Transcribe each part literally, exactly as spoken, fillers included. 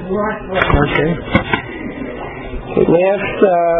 Okay. Last uh,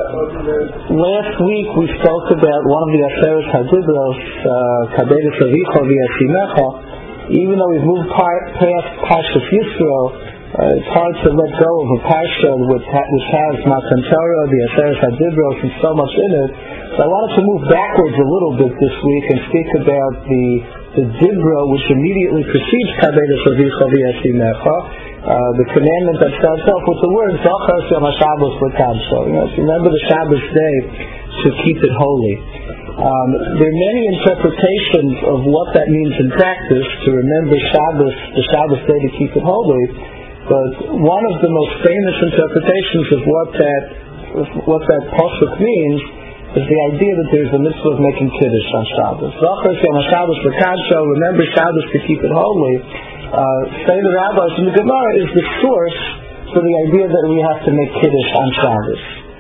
last week we spoke about one of the Aseres Hadibros, Kabedes Avicha v'Yasimecha. Even though we've moved par- past Parshas Yisro, uh, it's hard to let go of a parsha which, ha- which has Matan Torah, the Aseres Hadibros, and so much in it. So I wanted to move backwards a little bit this week and speak about the the Dibra which immediately precedes Kabedes Avicha v'Yasimecha. Uh, the commandment that starts off with the word Zachar Yom HaShabbos L'Kadsho. You know, if you remember the Shabbos day, to keep it holy. Um, there are many interpretations of what that means in practice, to remember Shabbos, the Shabbos day, to keep it holy. But one of the most famous interpretations of what that of what that pasuk means is the idea that there's a mitzvah of making kiddush on Shabbos. Zachar Yom HaShabbos L'Kadsho. Remember Shabbos to keep it holy. Uh, say the rabbis in the Gemara is the source for the idea that we have to make kiddush on Shabbos.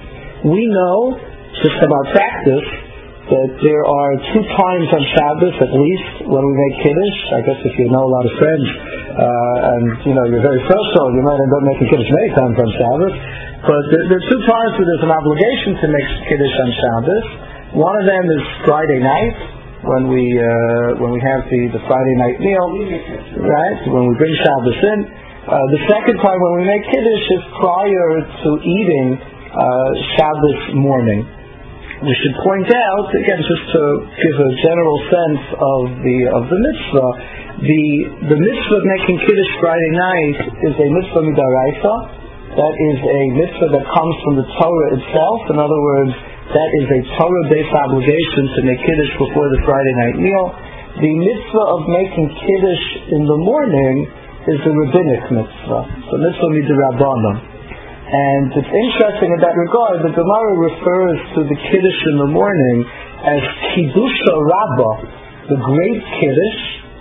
We know, just about practice, that there are two times on Shabbos at least when we make kiddush. I guess if you know a lot of friends uh, and you know you're very social, you might end up making kiddush many times on Shabbos. But there, there are two times where there's an obligation to make kiddush on Shabbos. One of them is Friday night, when we uh, when we have the, the Friday night meal, right? When we bring Shabbos in. Uh, the second time when we make kiddush is prior to eating uh, Shabbos morning. We should point out, again, just to give a general sense of the of the mitzvah, the the mitzvah of making kiddush Friday night is a mitzvah midaraisa. That is a mitzvah that comes from the Torah itself. In other words, that is a Torah-based obligation to make kiddush before the Friday night meal. The mitzvah of making kiddush in the morning is a rabbinic mitzvah, so mitzvah midrabanan. And it's interesting in that regard, the Gemara refers to the kiddush in the morning as kiddusha rabbah, the great kiddush.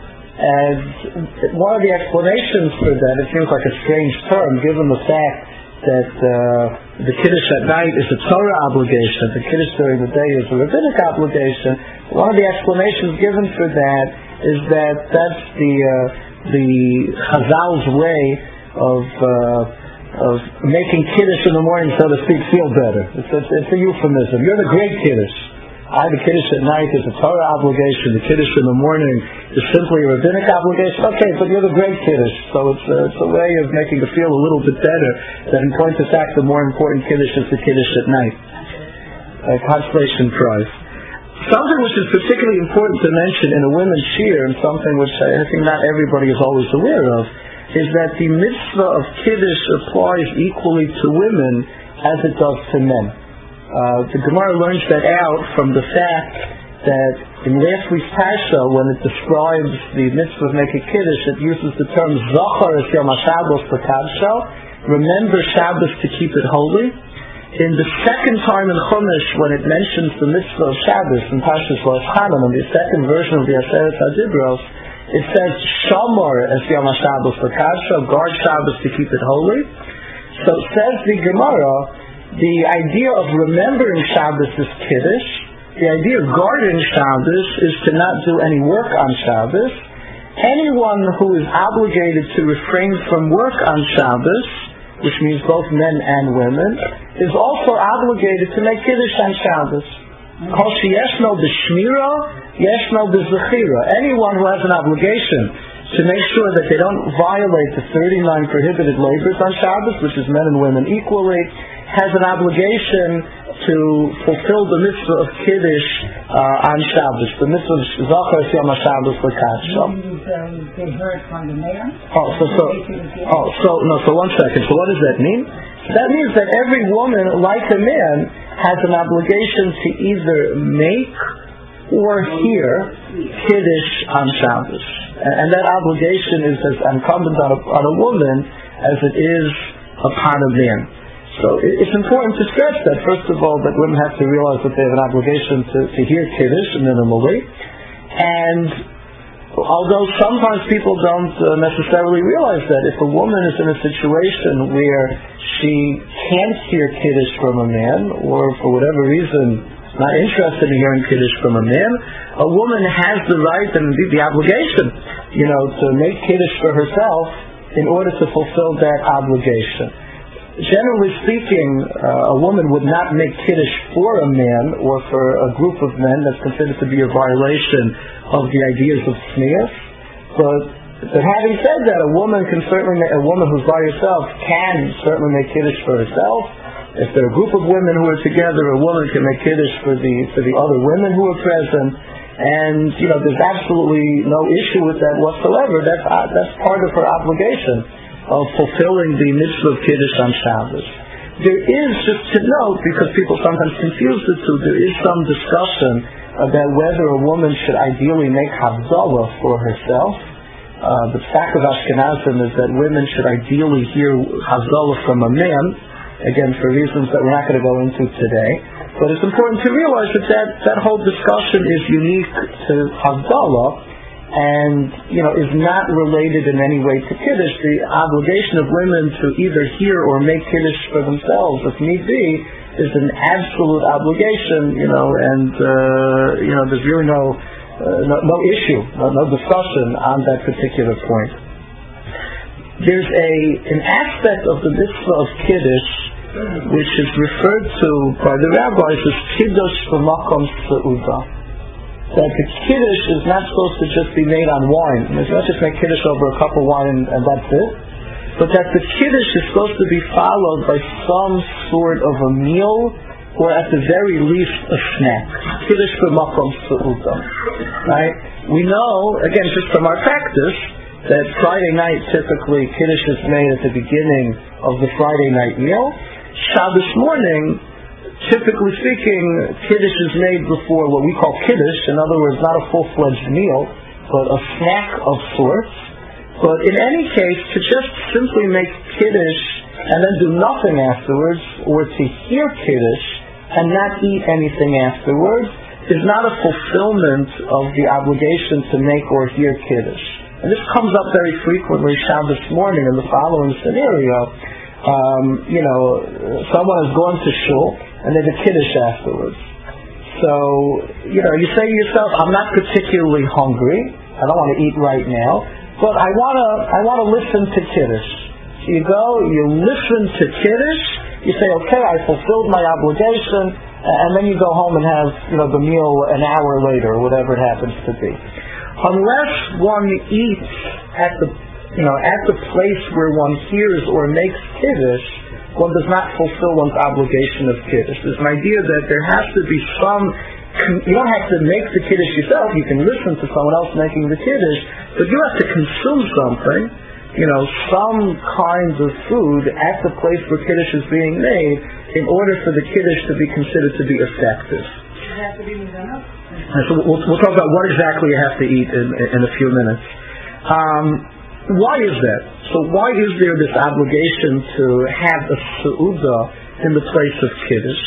And one of the explanations for that, it seems like a strange term, given the fact that uh, the kiddush at night is a Torah obligation, the kiddush during the day is a rabbinic obligation. One of the explanations given for that is that that's the uh, the Chazal's way of uh, of making kiddush in the morning, so to speak, feel better. It's, it's, it's a euphemism. You're the great kiddush. I, the kiddush at night is a Torah obligation. The kiddush in the morning is simply a rabbinic obligation. Okay, but you're the great kiddush, so it's a, it's a way of making it feel a little bit better. That in point of fact, the more important kiddush is the kiddush at night. A consolation prize. Something which is particularly important to mention in a women's shiur, and something which I think not everybody is always aware of, is that the mitzvah of kiddush applies equally to women as it does to men. Uh, the Gemara learns that out from the fact that in last week's Parsha, when it describes the mitzvah of making kiddush, it uses the term Zachar es Yom HaShabbos L'Kadsho, remember Shabbos to keep it holy. In the second time in Chumash, when it mentions the mitzvah of Shabbos in Parshas Va'eschanan, in the second version of the Aseres Hadibros, it says Shamor es Yom HaShabbos L'Kadsho, guard Shabbos to keep it holy. So says the Gemara, the idea of remembering Shabbos is kiddush. The idea of guarding Shabbos is to not do any work on Shabbos. Anyone who is obligated to refrain from work on Shabbos, which means both men and women, is also obligated to make kiddush on Shabbos. Kol sheyeshno b'shmira, yeshno b'zechira. Anyone who has an obligation to make sure that they don't violate the thirty-nine prohibited labors on Shabbos, which is men and women equally, has an obligation to fulfill the mitzvah of kiddush uh, on Shabbos. The mitzvah of Zachar es Yom HaShabbos L'Kadsho. They heard from the man. Oh, so so oh so no. So one second. So what does that mean? That means that every woman, like a man, has an obligation to either make or hear kiddush on Shabbos, and that obligation is as incumbent on a, on a woman as it is upon a man. So it's important to stress that, first of all, that women have to realize that they have an obligation to, to hear kiddush minimally, and although sometimes people don't uh, necessarily realize that, if a woman is in a situation where she can't hear kiddush from a man, or for whatever reason not interested in hearing kiddush from a man, a woman has the right and indeed the obligation, you know, to make kiddush for herself in order to fulfill that obligation. Generally speaking, uh, a woman would not make kiddush for a man or for a group of men. That's considered to be a violation of the ideas of tznius. But, but having said that, a woman can certainly, a woman who's by herself can certainly make kiddush for herself. If there are a group of women who are together, a woman can make kiddush for the for the other women who are present. And, you know, there's absolutely no issue with that whatsoever. That's, uh, that's part of her obligation of fulfilling the mitzvah of Kiddush on Shabbos. There is, just to note, because people sometimes confuse the two, there is some discussion about whether a woman should ideally make Havdalah for herself. Uh, the fact of Ashkenazim is that women should ideally hear Havdalah from a man, again, for reasons that we're not going to go into today. But it's important to realize that that, that whole discussion is unique to Havdalah, and, you know, is not related in any way to Kiddush. The obligation of women to either hear or make Kiddush for themselves, if need be, is an absolute obligation, you know, and, uh, you know, there's really no, uh, no, no issue, no, no discussion on that particular point. There's a, an aspect of the mitzvah of Kiddush which is referred to by the rabbis as Kiddush b'makom seudah. That the Kiddush is not supposed to just be made on wine. It's not just make Kiddush over a cup of wine and, and that's it. But that the Kiddush is supposed to be followed by some sort of a meal, or at the very least a snack. Kiddush b'makom seudah. Right? We know, again, just from our practice, that Friday night typically Kiddush is made at the beginning of the Friday night meal. Shabbos morning, typically speaking, Kiddush is made before what we call Kiddush. In other words, not a full-fledged meal, but a snack of sorts. But in any case, to just simply make Kiddush and then do nothing afterwards, or to hear Kiddush and not eat anything afterwards, is not a fulfillment of the obligation to make or hear Kiddush. And this comes up very frequently Shabbos morning in the following scenario. Um, you know, someone has gone to shul and there's a Kiddush afterwards. So, you know, you say to yourself, I'm not particularly hungry, I don't want to eat right now, but I want to I want to listen to Kiddush. So you go, you listen to Kiddush, you say, okay, I fulfilled my obligation, and then you go home and have, you know, the meal an hour later, or whatever it happens to be. Unless one eats at the, you know, at the place where one hears or makes Kiddush, one does not fulfill one's obligation of Kiddush. There's an idea that there has to be some, you don't have to make the Kiddush yourself, you can listen to someone else making the Kiddush, but you have to consume something, you know, some kind of food at the place where Kiddush is being made in order for the Kiddush to be considered to be effective. Does it have to be mizana? So we'll, we'll talk about what exactly you have to eat in, in a few minutes. Um, why is that? So why is there this obligation to have a seudah in the place of Kiddush?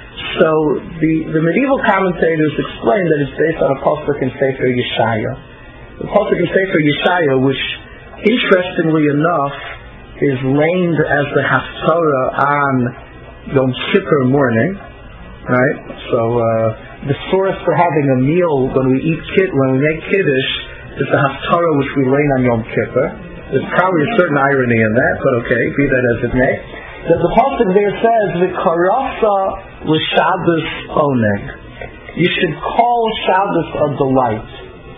So the, the medieval commentators explain that it's based on a pasuk in Sefer Yeshaya. The pasuk in Sefer Yeshaya, which interestingly enough is named as the Haftarah on Yom Kippur morning, right? So uh, the source for having a meal when we eat kid, when we make Kiddush, is the Haftarah which we lay on Yom Kippur. There's probably a certain irony in that, but okay, be that as it may. The, the pasuk there says, "V'karasa l'Shabbos oneg." You should call Shabbos a delight.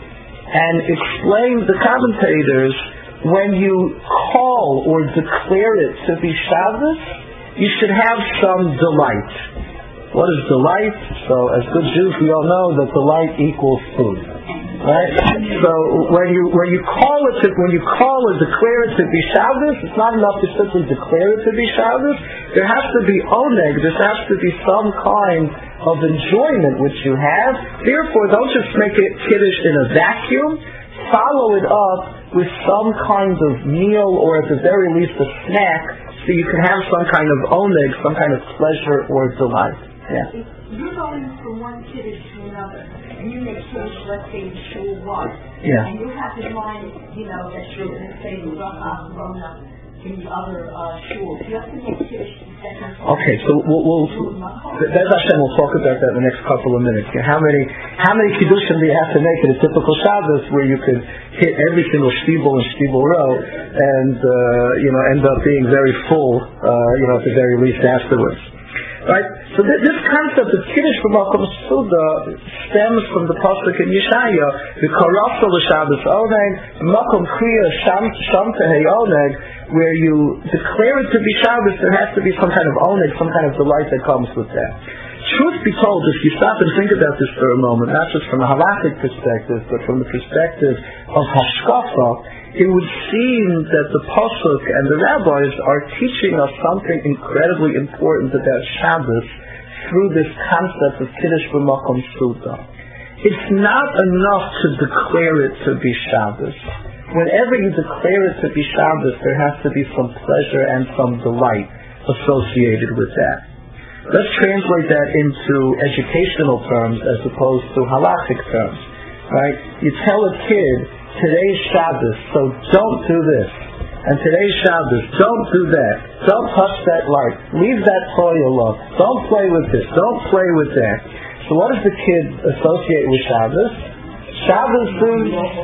And explain the commentators, when you call or declare it to be Shabbos, you should have some delight. What is delight? So, as good Jews, we all know that delight equals food. Right? So when you when you call it to, when you call or declare it to be Shabbos, it's not enough to simply declare it to be Shabbos. There has to be oneg. There has to be some kind of enjoyment which you have. Therefore, don't just make it Kiddush in a vacuum. Follow it up with some kind of meal, or at the very least a snack, so you can have some kind of oneg, some kind of pleasure or delight. Yeah. You're going from one Kiddush to another, and you make Kiddush, let's say, in shul one. Yeah. And you have in mind, you know, that you're going to say the bracha Rona in the other uh, shuls. You have to make Kiddush the second. Okay, so we'll, we'll Bez Hashem, we'll talk about that in the next couple of minutes. How many how many Kiddushim do you have to make in a typical Shabbos where you could hit every single shtibel and shtibel row and uh, you know end up being very full, uh, you know, at the very least afterwards. Right? So th- this concept of Kiddush b'makom suda stems from the pasuk in Yeshaya, the Karafta l'Shabbos oneg, makom kriya sham tehei oneg, where you declare it to be Shabbos, there has to be some kind of oneg, some kind of delight that comes with that. Truth be told, if you stop and think about this for a moment, not just from a halakhic perspective, but from the perspective of hashkafa, it would seem that the pasuk and the rabbis are teaching us something incredibly important about Shabbos through this concept of Kiddush b'makom suda. It's not enough to declare it to be Shabbos. Whenever you declare it to be Shabbos, there has to be some pleasure and some delight associated with that. Let's translate that into educational terms as opposed to halakhic terms. Right? You tell a kid, today's Shabbos, so don't do this. And today's Shabbos, don't do that. Don't touch that light. Leave that toy alone. Don't play with this. Don't play with that. So what does the kid associate with Shabbos? Shabbos is,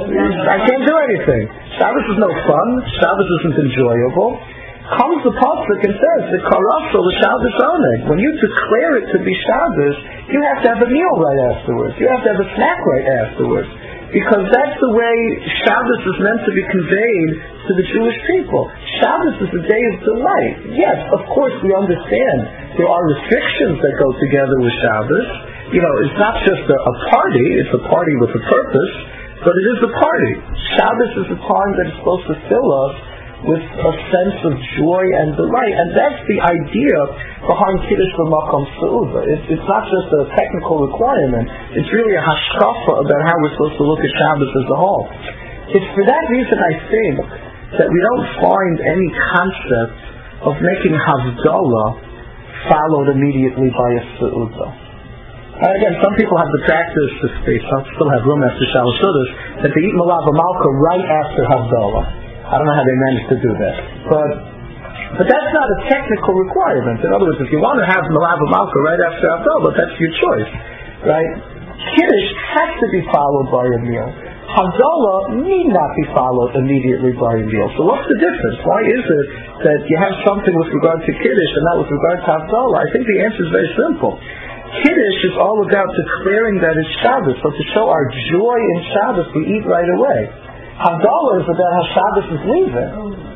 I can't do anything. Shabbos is no fun. Shabbos isn't enjoyable. Comes the pasuk and says, the karafta l'Shabbos oneg. When you declare it to be Shabbos, you have to have a meal right afterwards. You have to have a snack right afterwards. Because that's the way Shabbos is meant to be conveyed to the Jewish people. Shabbos is a day of delight. Yes, of course we understand there are restrictions that go together with Shabbos. You know, it's not just a, a party, it's a party with a purpose, but it is a party. Shabbos is a time that is supposed to fill us with a sense of joy and delight, and that's the idea behind Kiddush b'makom suda. It's, it's not just a technical requirement, it's really a hashkafa about how we're supposed to look at Shabbos as a whole. It's for that reason I think that we don't find any concept of making Havdalah followed immediately by a suda. And again, some people have the practice, if they still have room after Shalosh Sudas, that they eat Malav Malka right after Havdalah. I don't know how they managed to do that. But but that's not a technical requirement. In other words, if you want to have Malav Malka right after Havdalah, that's your choice. Right? Kiddush has to be followed by a meal. Havdalah need not be followed immediately by a meal. So what's the difference? Why is it that you have something with regard to Kiddush and not with regard to Havdalah? I think the answer is very simple. Kiddush is all about declaring that it's Shabbos. So to show our joy in Shabbos, we eat right away. Havdalah is about how Shabbos is leaving.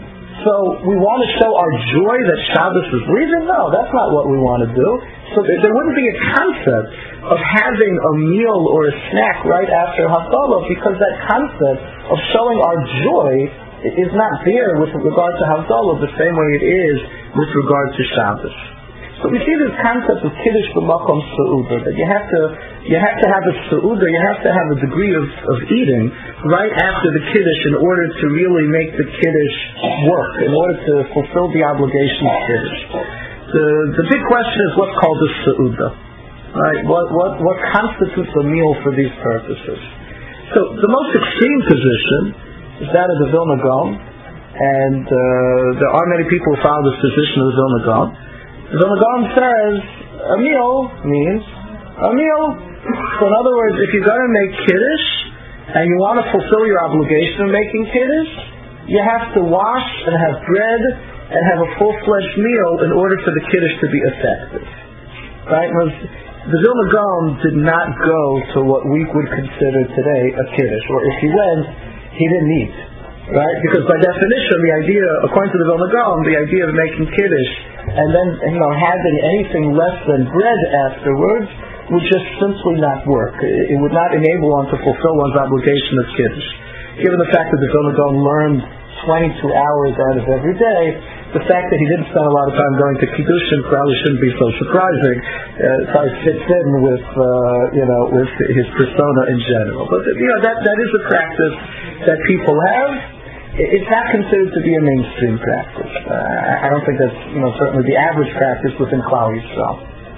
So we want to show our joy that Shabbos is leaving? No, that's not what we want to do. So there, there wouldn't be a concept of having a meal or a snack right after Havdalah, because that concept of showing our joy is not there with regard to Havdalah the same way it is with regard to Shabbos. So we see this concept of Kiddush b'makom su'uda, that you have to you have to have a su'uda, you have to have a degree of, of eating right after the Kiddush in order to really make the Kiddush work, in order to fulfill the obligation of Kiddush. The the big question is what's called a su'uda. Right? What, what, what constitutes a meal for these purposes? So the most extreme position is that of the Vilna Gaon, and uh, there are many people who follow this position of the Vilna Gaon. The Vilna Gaon says a meal means a meal. So in other words, if you're going to make Kiddush and you want to fulfill your obligation of making Kiddush, you have to wash and have bread and have a full-fledged meal in order for the Kiddush to be effective. Right? The Vilna Gaon did not go to what we would consider today a Kiddush, or if he went, he didn't eat. Right? Because by definition, the idea, according to the Vilna Gaon, the idea of making Kiddush and then, you know, having anything less than bread afterwards would just simply not work. It would not enable one to fulfill one's obligation of Kiddush. Given the fact that the Vilna Gaon learned twenty-two hours out of every day, the fact that he didn't spend a lot of time going to Kiddushin probably shouldn't be so surprising. Uh, it probably fits in with, uh, you know, with his persona in general. But, you know, that, that is a practice that people have. It's not considered to be a mainstream practice. Uh, I don't think that's, you know, certainly the average practice within Klal Yisrael.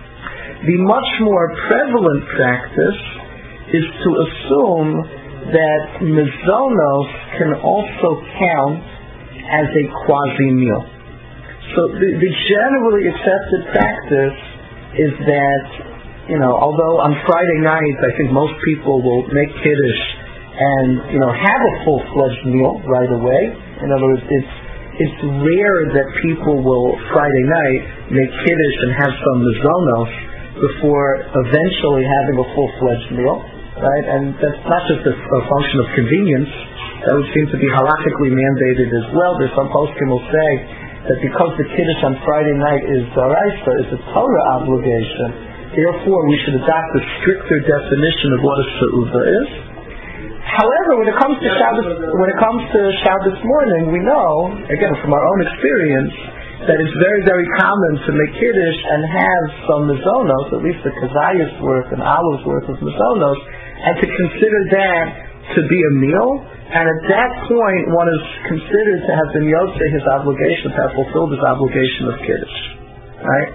The much more prevalent practice is to assume that mizonos can also count as a quasi-meal. So the, the generally accepted practice is that, you know, although on Friday night I think most people will make Kiddush and, you know, have a full-fledged meal right away. In other words, it's it's rare that people will Friday night make Kiddush and have some mizonos before eventually having a full-fledged meal, right? And that's not just a, a function of convenience. That would seem to be halakhically mandated as well. There's some poskim will say that because the Kiddush on Friday night is daraisa, is a Torah obligation, therefore we should adopt a stricter definition of what a seudah is. However, when it comes to Shabbos, when it comes to Shabbos morning, we know, again from our own experience, that it's very, very common to make Kiddush and have some mizonos, at least a kazayas worth, an olive's worth of mizonos, and to consider that to be a meal. And at that point, one is considered to have been yotzei his obligation, to have fulfilled his obligation of Kiddush. Right?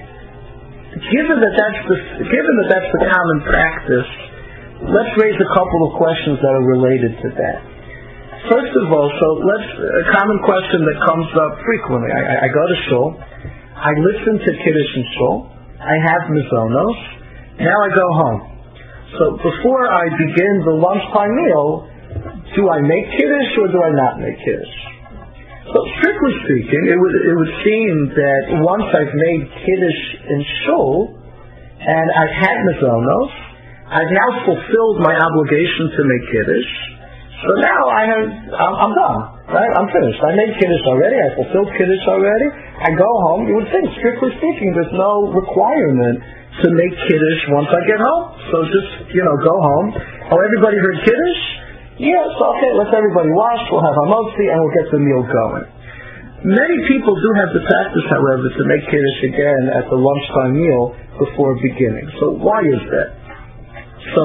Given that that's the given that that's the common practice, let's raise a couple of questions that are related to that. First of all, so let's a common question that comes up frequently. I, I go to shul, I listen to Kiddush in shul, I have mizonos, now I go home. So before I begin the lunchtime meal, do I make Kiddush or do I not make Kiddush? So strictly speaking, it would it would seem that once I've made Kiddush in shul and I've had mizonos, I've now fulfilled my obligation to make Kiddush. So now I have I'm, I'm done, right? I'm finished. I made Kiddush already. I fulfilled Kiddush already. I go home. You would think, strictly speaking, there's no requirement to make Kiddush once I get home. So just you know go home. Oh, everybody heard Kiddush? Yes, okay, let's everybody wash, we'll have our motzi, and we'll get the meal going. Many people do have the practice, however, to make Kiddush again at the lunchtime meal before beginning. So why is that? So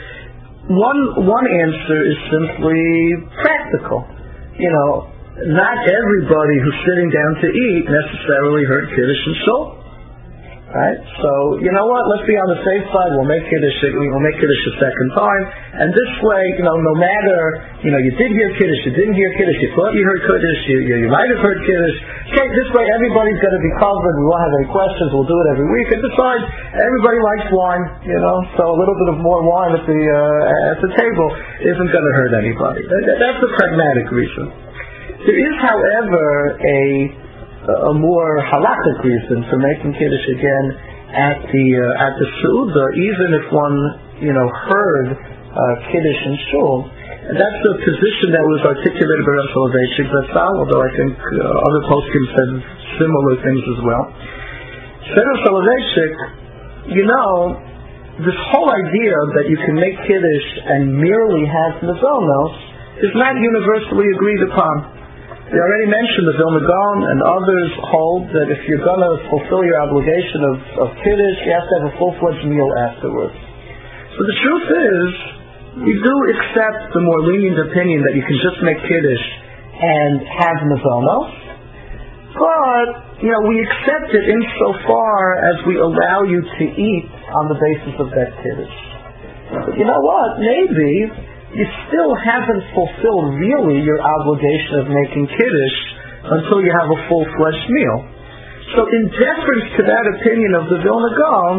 one one answer is simply practical. You know, not everybody who's sitting down to eat necessarily heard Kiddush and shul. Right? So, you know what, let's be on the safe side, we'll make Kiddush, we'll make Kiddush a second time, and this way, you know, no matter, you know, you did hear Kiddush, you didn't hear Kiddush, you thought you heard Kiddush, you, you, you might have heard Kiddush, okay, this way everybody's going to be covered, we won't have any questions, we'll do it every week, and besides, everybody likes wine, you know, so a little bit of more wine at the, uh, at the table isn't going to hurt anybody. That, that's the pragmatic reason. There is, however, a a more halakhic reason for making Kiddush again at the uh, at the seudah, even if one you know heard uh, Kiddush in shul. And that's the position that was articulated by Rav Soloveitchik Zatzal, although I think uh, other poskim said similar things as well. Said Rav Soloveitchik, you know, this whole idea that you can make Kiddush and merely have mizonos is not universally agreed upon. We already mentioned the Vilna Gaon and others hold that if you're going to fulfill your obligation of, of Kiddush, you have to have a full-fledged meal afterwards. So the truth is, we do accept the more lenient opinion that you can just make Kiddush and have mizonos, but, you know, we accept it insofar as we allow you to eat on the basis of that Kiddush. But you know what? Maybe you still haven't fulfilled really your obligation of making Kiddush until you have a full-fledged meal. So in deference to that opinion of the Vilna Gaon,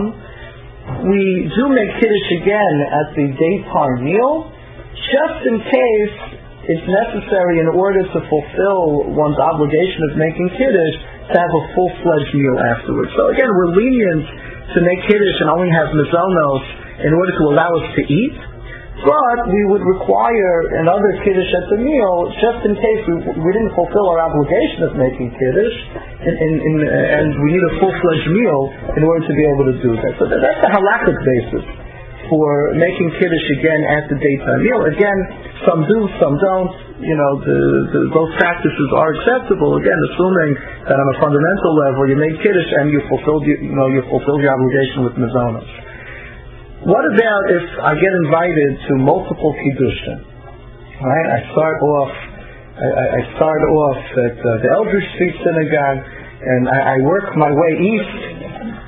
we do make Kiddush again at the daytime meal, just in case it's necessary in order to fulfill one's obligation of making Kiddush to have a full-fledged meal afterwards. So again, we're lenient to make Kiddush and only have mizonos in order to allow us to eat, but we would require another Kiddush at the meal just in case we, we didn't fulfill our obligation of making Kiddush, and, and, and, and we need a full-fledged meal in order to be able to do that. So that, that's the halakhic basis for making Kiddush again at the daytime meal. Again, some do, some don't. You know, the, the, those practices are acceptable. Again, assuming that on a fundamental level you made Kiddush and you fulfilled, you, you know, you fulfilled your obligation with mizonos. What about if I get invited to multiple kiddushin? Right? I start off, I, I start off at uh, the Eldridge Street Synagogue, and I, I work my way east.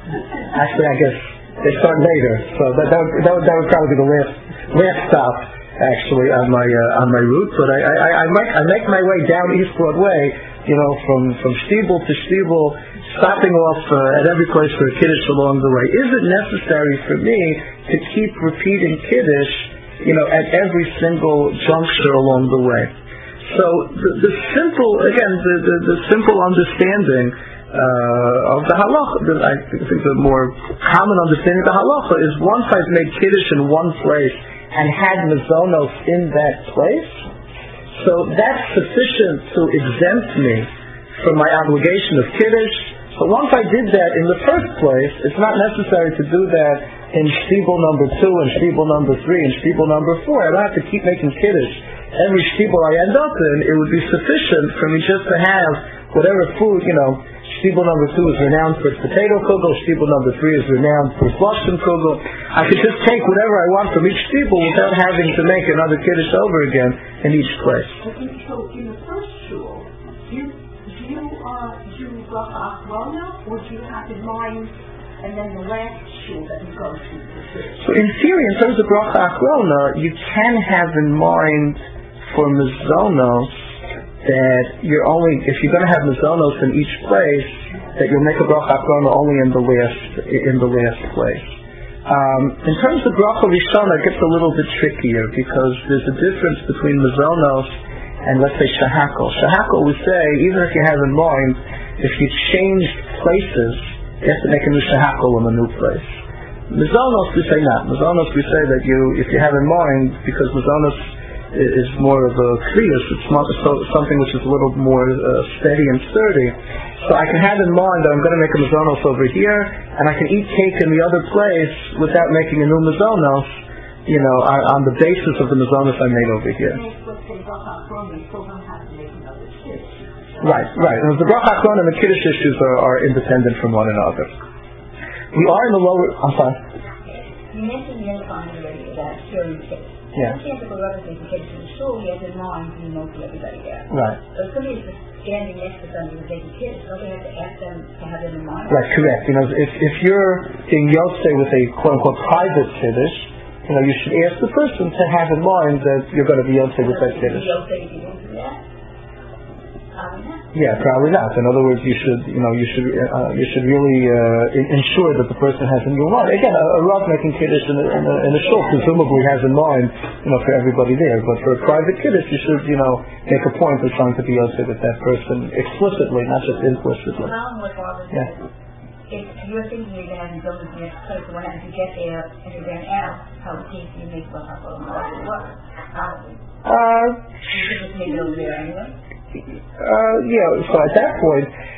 Actually, I guess they start later, so that that would, that would, that would probably be the last last stop. actually on my uh, on my route, but I, I, I, make, I make my way down East Broadway, you know, from, from Stiebel to Stiebel, stopping off uh, at every place for a Kiddush along the way. Is it necessary for me to keep repeating Kiddush, you know, at every single juncture along the way? So the, the simple, again, the, the, the simple understanding uh, of the halacha, the, I think the more common understanding of the halacha is once I've made Kiddush in one place and had mazonos in that place, so that's sufficient to exempt me from my obligation of Kiddush. So once I did that in the first place, it's not necessary to do that in Stiebel number two and Stiebel number three and Stiebel number four. I don't have to keep making Kiddush every Stiebel I end up in. It would be sufficient for me just to have whatever food, you know, Stiebel number two is renowned for its potato kugel, Stiebel number three is renowned for its Lashon kugel. I could just take whatever I want from each Stiebel without having to make another Kiddush over again in each place. Okay, so in the first shul, you, do you uh, do bracha achrona, or do you have in mind, and then the last shul that you go to? So in theory, in terms of bracha achrona, you can have in mind for mazonos that you're only, if you're going to have mazonos in each place, that you'll make a bracha achrona only in the last in the last place. Um, in terms of bracha rishona, it gets a little bit trickier because there's a difference between mazonos and, let's say, shahakol. Shahakol, we say, even if you have in mind, if you change places, you have to make a new shahakol in a new place. Mazonos, we say not. Mazonos, we say that you, if you have in mind, because mazonos is more of a kriyas, it's not so, something which is a little more uh, steady and sturdy. So I can have in mind that I'm going to make a mazonos over here, and I can eat cake in the other place without making a new mazonos, you know, on, on the basis of the mazonos I made over here. Right, right. And the bracha achrona and the kiddush issues are, are independent from one another. We are in the lower. I'm sorry. You mentioned the other time already about sharing cake. Yeah. If you have to go relative to cake to the shul, he has in mind to know to everybody there. Right. So if somebody is standing next to somebody who's making kids, don't they have to ask them to have them in mind? Right, correct. You know, if if you're being yotzei with a quote unquote private kiddush, you know, you should ask the person to have in mind that you're going to be yotzei with that kiddush. Yotzei if you don't do that? Probably not. Yeah, probably not. In other words, you should, you know, you should, uh, you should really uh, in- ensure that the person has in your mind. Again, a, a rav making kiddush in a, in a, in a shul presumably has in mind, you know, for everybody there. But for a private kiddush, you should, you know, make a point of trying to be yotzei with that person explicitly, not just implicitly. Well, what Barbara Yeah. said, if you're thinking you're going to have buildings next place, so when you get there and you're going out, how do you make what happens? Probably. Uh, You should just make it over there anyway. Uh, yeah, so at that point,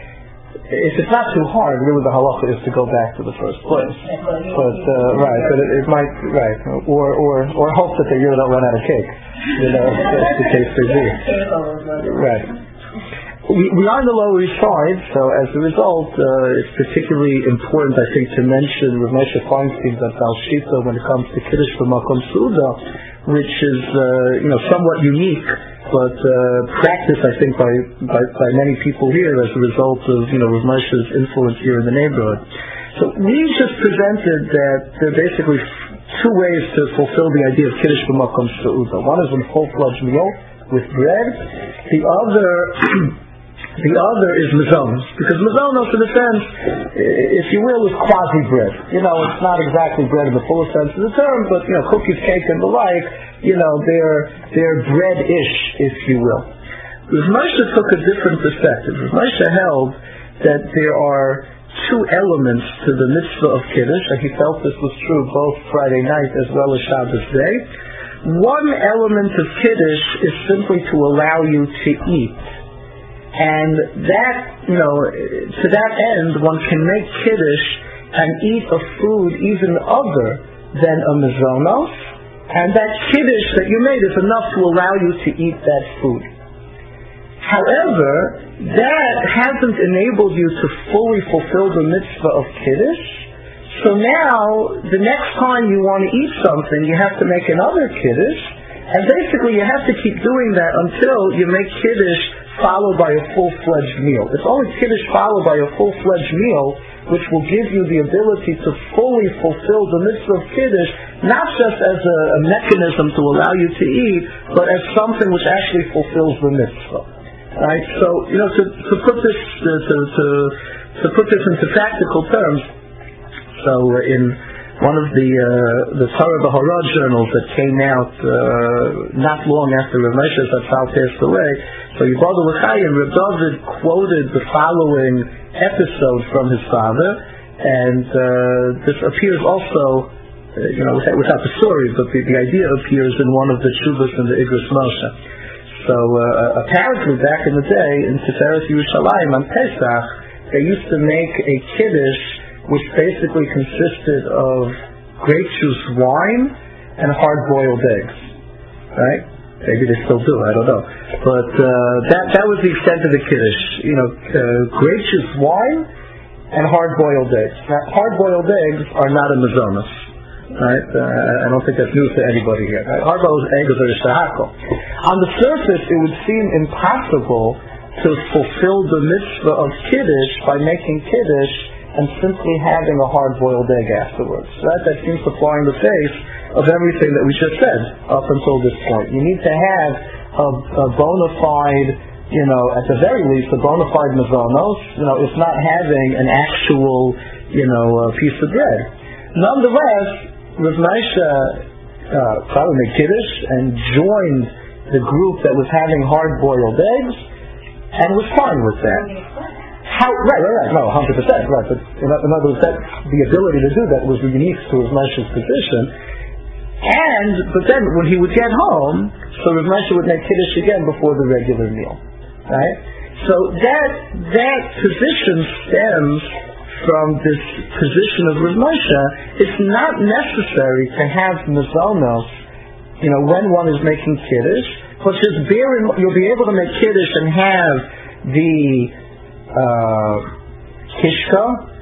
if it's not too hard, really the halacha is to go back to the first place. But, uh, right, but it, it might, right, or, or, or hope that they really don't run out of cake. You know, if that's the case may be. Right. We, we are on the Lower East Side, so as a result, uh, it's particularly important, I think, to mention Rav Moshe Feinstein's Baal Shita when it comes to Kiddush b'Makom Seuda, which is, uh, you know, somewhat unique, but uh, practiced, I think, by, by by many people here as a result of, you know, Rav Moshe's influence here in the neighborhood. So we just presented that there are basically two ways to fulfill the idea of Kiddush b'Makom Seuda. One is in full-fledged meal with bread. The other, the other is mazonos, because mazonos, in a sense, if you will, is quasi-bread. You know, it's not exactly bread in the fullest sense of the term, but, you know, cookies, cake, and the like, you know, they're, they're bread-ish, if you will. Rav Moshe took a different perspective. Rav Moshe held that there are two elements to the mitzvah of Kiddush, and he felt this was true both Friday night as well as Shabbos day. One element of Kiddush is simply to allow you to eat. And that, you know, to that end, one can make Kiddush and eat a food even other than a mazonos, and that Kiddush that you made is enough to allow you to eat that food. However, that hasn't enabled you to fully fulfill the mitzvah of Kiddush, so now, the next time you want to eat something, you have to make another Kiddush, and basically you have to keep doing that until you make Kiddush followed by a full-fledged meal. It's only Kiddush followed by a full-fledged meal which will give you the ability to fully fulfill the mitzvah of Kiddush, not just as a, a mechanism to allow you to eat, but as something which actually fulfills the mitzvah. Right? So, you know, to, to put this to, to, to, to put this into practical terms, so in one of the uh, the Torah B'Hara journals that came out uh, not long after Rav Moshe Zatzal passed away, so Yibadu L'Chaim, Rav David quoted the following episode from his father, and uh, this appears also, uh, you know, without, without the story, but the, the idea appears in one of the Tshuvos in the Igros Moshe. So uh, apparently back in the day, in Tiferet Yerushalayim on Pesach, they used to make a Kiddush which basically consisted of grape juice, wine, and hard-boiled eggs. Right? Maybe they still do, I don't know. But uh, that that was the extent of the Kiddush. You know, uh, grape juice, wine, and hard-boiled eggs. Now, hard-boiled eggs are not a mazonos. Right? Uh, I don't think that's news to anybody here. Right? Hard-boiled eggs are a shahako. On the surface, it would seem impossible to fulfill the mitzvah of Kiddush by making Kiddush and simply having a hard-boiled egg afterwards. Right? That seems to fly in the face of everything that we just said up until this point. You need to have a, a bona fide, you know, at the very least, a bona fide mazonos, you know, if not having an actual, you know, uh, piece of bread. Nonetheless, Rav Moshe uh, probably made Kiddush and joined the group that was having hard-boiled eggs and was fine with that. How, right, right, right, no, one hundred percent, right, but in, in other words, that, the ability to do that was unique to Rav Moshe's position. And, but then when he would get home, so Rav Moshe would make Kiddush again before the regular meal, right? So that, that position stems from this position of Rav Moshe. It's not necessary to have mazonos, you know, when one is making Kiddush, but just bear in, you'll be able to make Kiddush and have the Uh, kishka,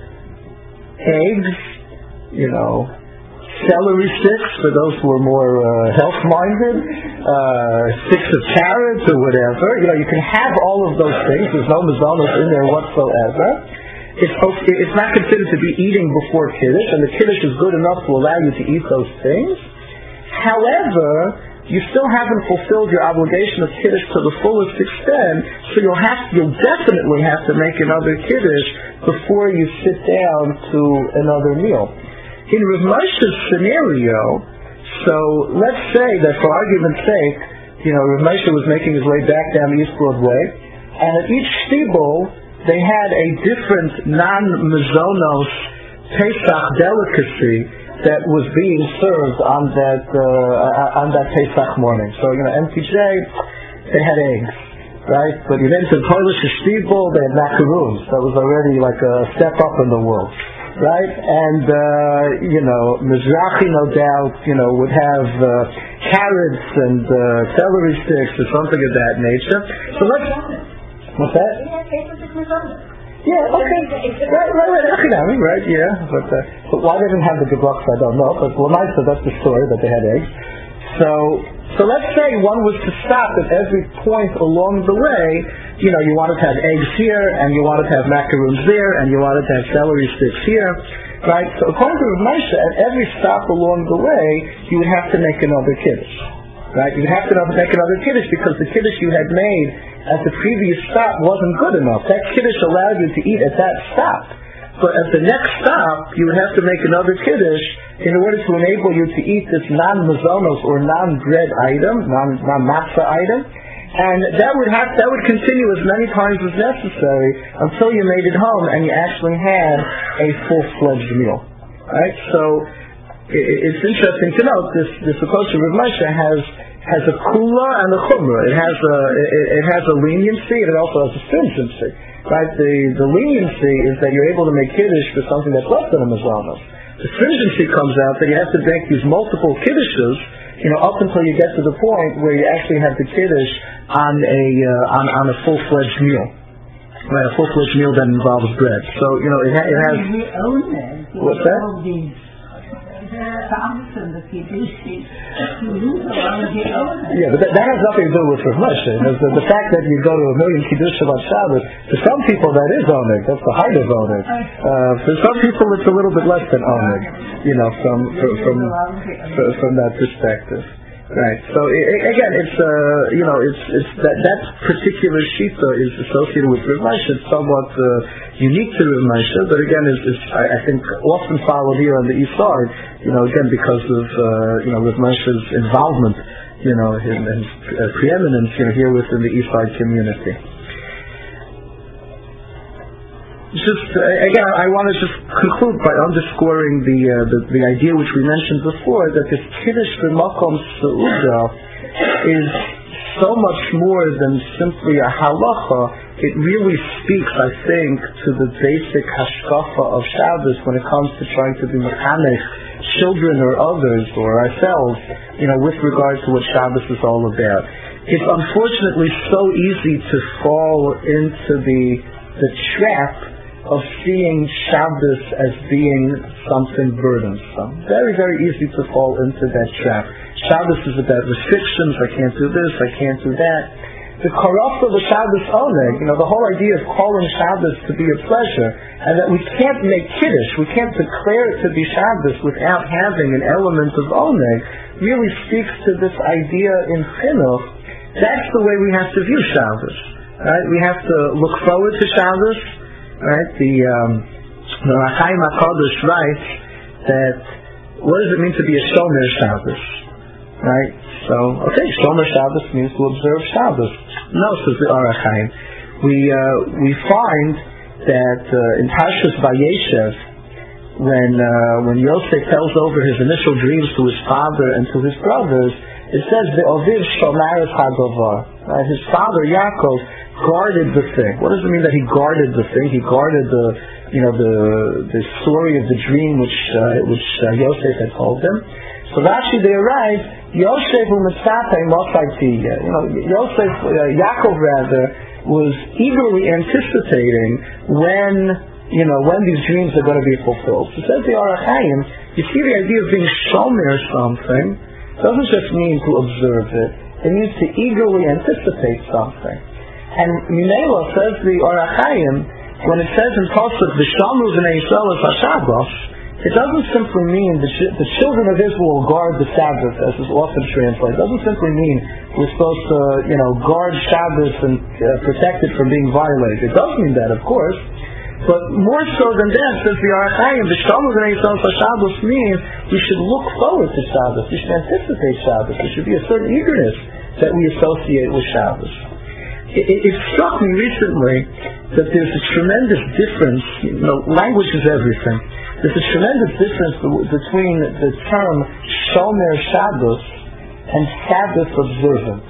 eggs, you know, celery sticks for those who are more uh, health-minded, uh, sticks of carrots or whatever. You know, you can have all of those things. There's no mazonos in there whatsoever. It's, it's not considered to be eating before Kiddush, and the Kiddush is good enough to allow you to eat those things. However, you still haven't fulfilled your obligation of Kiddush to the fullest extent, so you'll have, you'll definitely have to make another Kiddush before you sit down to another meal. In Rav Moshe's scenario, so let's say that for argument's sake, you know, Rav Moshe was making his way back down East Broadway, and at each shtibel, they had a different non-mazonos Pesach delicacy that was being served on that uh, on that Pesach morning. So, you know, M T J, they had eggs, right? But you went to Polish Shtibel, they had macaroons. That was already like a step up in the world, right? And, uh, you know, Mizrahi, no doubt, you know, would have uh, carrots and uh, celery sticks or something of that nature. So let's... What's that? Yeah, okay. Right, right, right, achinami, right, yeah. But, uh, but why they didn't have the gebucks, I don't know. But Lamaisa, that's the story, that they had eggs. So, so let's say one was to stop at every point along the way. You know, you wanted to have eggs here, and you wanted to have macaroons there, and you wanted to have celery sticks here, right? So according to Rav Moshe, at every stop along the way, you would have to make another Kiddush, right? You'd have to make another Kiddush because the Kiddush you had made at the previous stop wasn't good enough. That Kiddush allowed you to eat at that stop. But at the next stop, you would have to make another Kiddush in order to enable you to eat this non-mazonos or non-bread item, non- non-matzah item. And that would have, that would continue as many times as necessary until you made it home and you actually had a full-fledged meal. Right? So it's interesting to note this, this approach of Rav Moshe has has a kula and a chumrah. It has a it, it has a leniency and it also has a stringency. Right? The the leniency is that you're able to make Kiddush for something that's less than a mazonos. The stringency comes out that you have to make these multiple Kiddushes, you know, up until you get to the point where you actually have the Kiddush on a uh, on on a full-fledged meal. Right, a full-fledged meal that involves bread. So, you know, it, ha- it has... We own that. What's that? All these, Yeah, but that, that has nothing to do with Rav Moshe. The, the fact that you go to a million Kiddushim on Shabbos, for some people that is oneg. That's the height of oneg. Uh, for some people it's a little bit less than oneg. You know, from from from, from that perspective. Right. So I, again, it's uh, you know, it's it's that that particular shita is associated with Rav Moshe. It's somewhat uh, unique to Rav Moshe, but again, is, is I, I think often followed here on the east side. You know, again because of uh, you know Rav Moshe's involvement, you know, and, and uh, preeminence, you know, here within the east side community. Just uh, again, I want to just conclude by underscoring the, uh, the the idea which we mentioned before, that this kiddush b'makom seuda is so much more than simply a halacha. It really speaks, I think, to the basic hashkafa of Shabbos when it comes to trying to be mechanech children or others or ourselves, you know, with regard to what Shabbos is all about. It's unfortunately so easy to fall into the the trap of seeing Shabbos as being something burdensome. Very, very easy to fall into that trap. Shabbos is about restrictions. I can't do this, I can't do that. The karof of the Shabbos oneg, you know, the whole idea of calling Shabbos to be a pleasure, and that we can't make kiddush, we can't declare it to be Shabbos without having an element of oneg, really speaks to this idea in chinuch. That's the way we have to view Shabbos. Right? We have to look forward to Shabbos. Right, the um, the Rachaim HaKadosh writes that what does it mean to be a Shomer Shabbos? Right, so okay, Shomer Shabbos means to observe Shabbos. No, says the Arachaim. We uh, we find that uh, in Parshas Vayeshev, when uh, when Yosef tells over his initial dreams to his father and to his brothers, it says the Oviv Shomer Hadavar. Right, his father Yaakov guarded the thing. What does it mean that he guarded the thing? He guarded the, you know, the the story of the dream which uh, which uh, Yosef had told him. So actually they arrived. Yosef u'mitzatei mosai tiyeh. You know, Yosef, uh, Yaakov rather, was eagerly anticipating when, you know, when these dreams are going to be fulfilled. So says the Arachaim, you see the idea of being shomer something doesn't just mean to observe it. It means to eagerly anticipate something. And Minela says the Arachaim, when it says in Pasuk, "V'shamru v'nei Yisrael es haShabbos," it doesn't simply mean the, ch- the children of Israel will guard the Sabbath, as is often translated. It doesn't simply mean we're supposed to, you know, guard Shabbos and uh, protect it from being violated. It does mean that, of course. But more so than that, says the Arachaim, "V'shamru v'nei Yisrael es haShabbos" means we should look forward to Shabbos. We should anticipate Shabbos. There should be a certain eagerness that we associate with Shabbos. It, it, it struck me recently that there's a tremendous difference. You know, language is everything. There's a tremendous difference between the term Shomer Shabbos and Sabbath observant.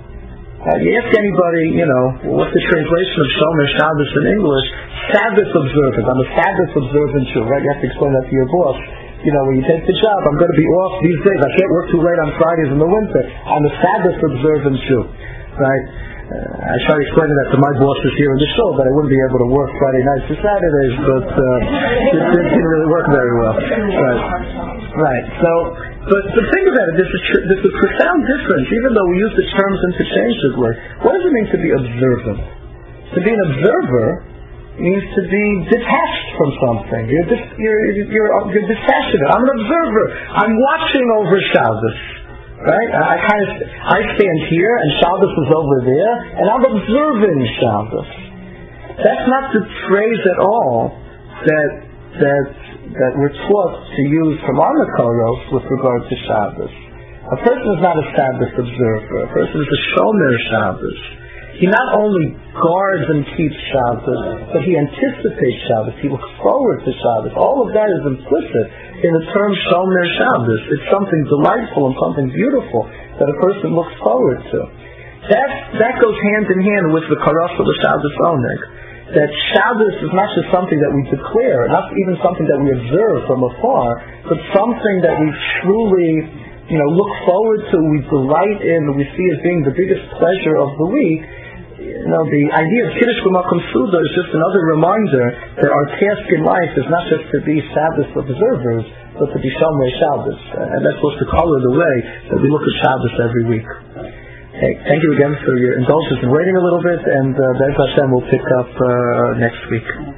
Uh, you ask anybody, you know, what's the translation of Shomer Shabbos in English? Sabbath observant. I'm a Sabbath observant Jew, right? You have to explain that to your boss. You know, when you take the job, I'm going to be off these days. I can't work too late on Fridays in the winter. I'm a Sabbath observant Jew, right? Uh, I tried explaining that to my bosses here in the show, that I wouldn't be able to work Friday nights or Saturdays, but uh, it, it didn't really work very well. Right. Right. So, but the thing about it, there's a, tr- there's a profound difference, even though we use the terms interchangeably. What does it mean to be observant? To be an observer means to be detached from something. You're, dis- you're, you're, you're dispassionate. I'm an observer. I'm watching over Shabbos. Right? I kind of, I stand here and Shabbos is over there and I'm observing Shabbos. That's not the phrase at all that that that we're taught to use from our Makaros with regard to Shabbos. A person is not a Sabbath observer. A person is a Shomer Shabbos. He not only guards and keeps Shabbos, but he anticipates Shabbos. He looks forward to Shabbos. All of that is implicit in the term Shomer Shabbos. It's something delightful and something beautiful that a person looks forward to. That that goes hand in hand with the karas of the Shabbos oneg. That Shabbos is not just something that we declare, not even something that we observe from afar, but something that we truly, you know, look forward to, we delight in, we see as being the biggest pleasure of the week. you know, the idea of Kiddush B'Makom Suda is just another reminder that our task in life is not just to be Shabbos observers, but to be Shomer Shabbos. Uh, and that's supposed to color the way that we look at Shabbos every week. Okay, thank you again for your indulgence in waiting a little bit, and uh, Be'ez Hashem will pick up uh, next week.